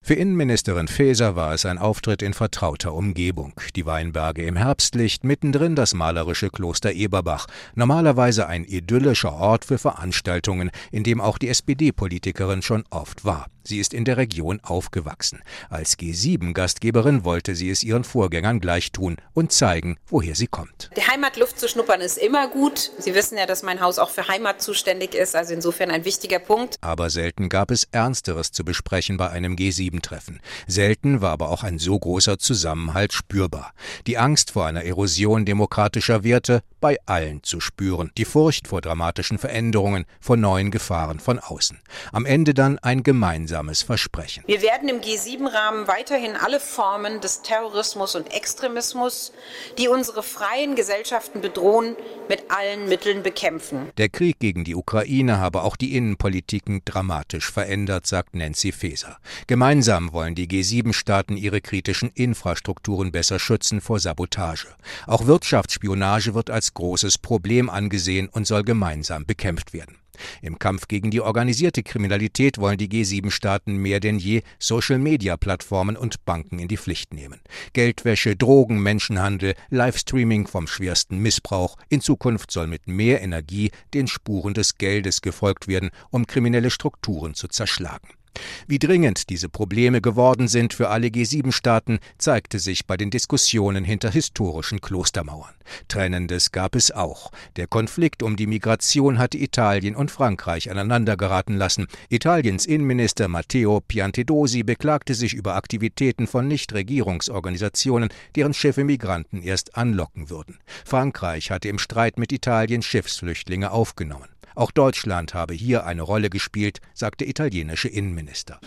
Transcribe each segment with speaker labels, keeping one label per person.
Speaker 1: Für Innenministerin Faeser war es ein Auftritt in vertrauter Umgebung. Die Weinberge im Herbstlicht, mittendrin das malerische Kloster Eberbach. Normalerweise ein idyllischer Ort für Veranstaltungen, in dem auch die SPD-Politikerin schon oft war. Sie ist in der Region aufgewachsen. Als G7-Gastgeberin wollte sie es ihren Vorgängern gleich tun und zeigen, woher sie kommt.
Speaker 2: Die Heimatluft zu schnuppern ist immer gut. Sie wissen ja, dass mein Haus auch für Heimat zuständig ist, also insofern ein wichtiger Punkt.
Speaker 1: Aber selten gab es Ernsteres zu besprechen bei einem G7-Treffen. Selten war aber auch ein so großer Zusammenhalt spürbar. Die Angst vor einer Erosion demokratischer Werte bei allen zu spüren. Die Furcht vor dramatischen Veränderungen, vor neuen Gefahren von außen. Am Ende dann ein gemeinsames Versprechen.
Speaker 2: Wir werden im G7-Rahmen weiterhin alle Formen des Terrorismus und Extremismus, die unsere freien Gesellschaften bedrohen, mit allen Mitteln bekämpfen.
Speaker 1: Der Krieg gegen die Ukraine habe auch die Innenpolitiken dramatisch verändert, sagt Nancy Faeser. Gemeinsam wollen die G7-Staaten ihre kritischen Infrastrukturen besser schützen vor Sabotage. Auch Wirtschaftsspionage wird als großes Problem angesehen und soll gemeinsam bekämpft werden. Im Kampf gegen die organisierte Kriminalität wollen die G7-Staaten mehr denn je Social-Media-Plattformen und Banken in die Pflicht nehmen. Geldwäsche, Drogen, Menschenhandel, Livestreaming vom schwersten Missbrauch. In Zukunft soll mit mehr Energie den Spuren des Geldes gefolgt werden, um kriminelle Strukturen zu zerschlagen. Wie dringend diese Probleme geworden sind für alle G7-Staaten, zeigte sich bei den Diskussionen hinter historischen Klostermauern. Trennendes gab es auch. Der Konflikt um die Migration hatte Italien und Frankreich aneinandergeraten lassen. Italiens Innenminister Matteo Piantedosi beklagte sich über Aktivitäten von Nichtregierungsorganisationen, deren Schiffe Migranten erst anlocken würden. Frankreich hatte im Streit mit Italien Schiffsflüchtlinge aufgenommen. Auch Deutschland habe hier eine Rolle gespielt, sagt der italienische Innenminister.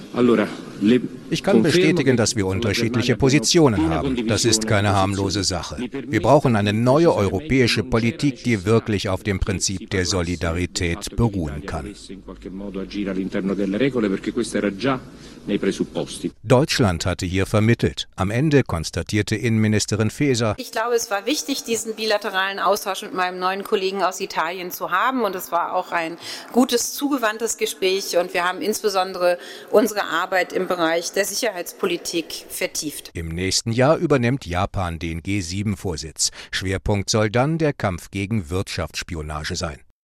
Speaker 1: Ich kann bestätigen, dass wir unterschiedliche Positionen haben. Das ist keine harmlose Sache. Wir brauchen eine neue europäische Politik, die wirklich auf dem Prinzip der Solidarität beruhen kann. Deutschland hatte hier vermittelt. Am Ende konstatierte Innenministerin Faeser:
Speaker 2: Ich glaube, es war wichtig, diesen bilateralen Austausch mit meinem neuen Kollegen aus Italien zu haben. Und es war auch ein gutes, zugewandtes Gespräch. Und wir haben insbesondere unsere Arbeit im Bereich der Sicherheitspolitik vertieft.
Speaker 1: Im nächsten Jahr übernimmt Japan den G7-Vorsitz. Schwerpunkt soll dann der Kampf gegen Wirtschaftsspionage sein.